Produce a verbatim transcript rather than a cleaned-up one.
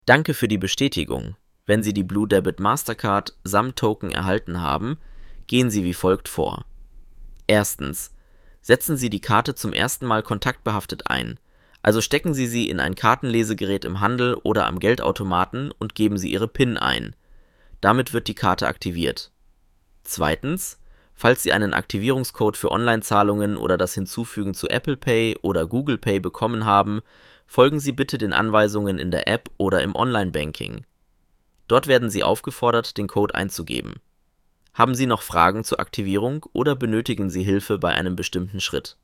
Danke für die Bestätigung. Wenn Sie die Blue Debit Mastercard samt Token erhalten haben, gehen Sie wie folgt vor. Erstens. Setzen Sie die Karte zum ersten Mal kontaktbehaftet ein, also stecken Sie sie in ein Kartenlesegerät im Handel oder am Geldautomaten und geben Sie Ihre PIN ein. Damit wird die Karte aktiviert. Zweitens. Falls Sie einen Aktivierungscode für Online-Zahlungen oder das Hinzufügen zu Apple Pay oder Google Pay bekommen haben, folgen Sie bitte den Anweisungen in der App oder im Online-Banking. Dort werden Sie aufgefordert, den Code einzugeben. Haben Sie noch Fragen zur Aktivierung oder benötigen Sie Hilfe bei einem bestimmten Schritt?